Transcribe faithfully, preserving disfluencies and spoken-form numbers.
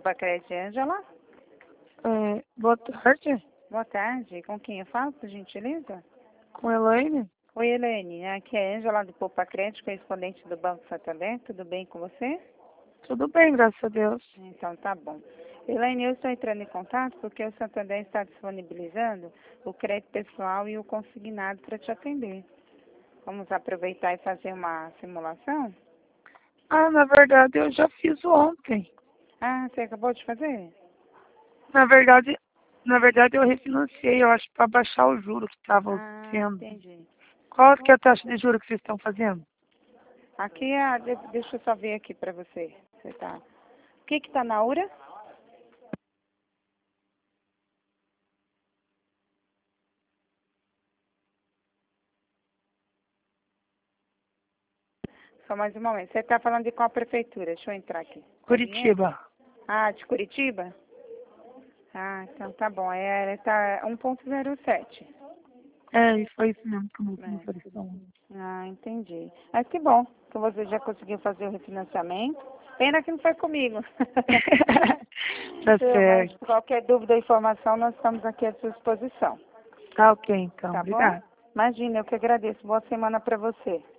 Pacrete, Ângela. É, boa tarde, Boa tarde. Com quem eu falo, por gentileza? com Elaine. Oi, Helene. Aqui é Ângela do Poupa Crédito, correspondente do Banco Santander. Tudo bem com você? Tudo bem, graças a Deus. Então, tá bom. Elaine, eu estou entrando em contato porque o Santander está disponibilizando o crédito pessoal e o consignado para te atender. Vamos aproveitar e fazer uma simulação? Ah, na verdade eu já fiz ontem. Ah, você acabou de fazer? Na verdade, na verdade eu refinanciei, eu acho, para baixar o juro que estava Ah, tendo. entendi. Qual que é a taxa de juros que vocês estão fazendo? Aqui é a... de- Deixa eu só ver aqui para você. Você tá... O que que tá na hora? Só mais um momento. Você está falando de qual prefeitura? Deixa eu entrar aqui. Curitiba. Ah, de Curitiba? Ah, então tá bom. É, ela tá um ponto zero sete. É, e foi isso mesmo que o meu me É. ofereceu ontem. Ah, entendi. Mas que bom que você já conseguiu fazer o refinanciamento. Pena que não foi comigo. Tá Mas certo. qualquer dúvida ou informação, nós estamos aqui à sua disposição. Tá ok, então. Tá bom? Obrigada. Imagina, eu que agradeço. Boa semana para você.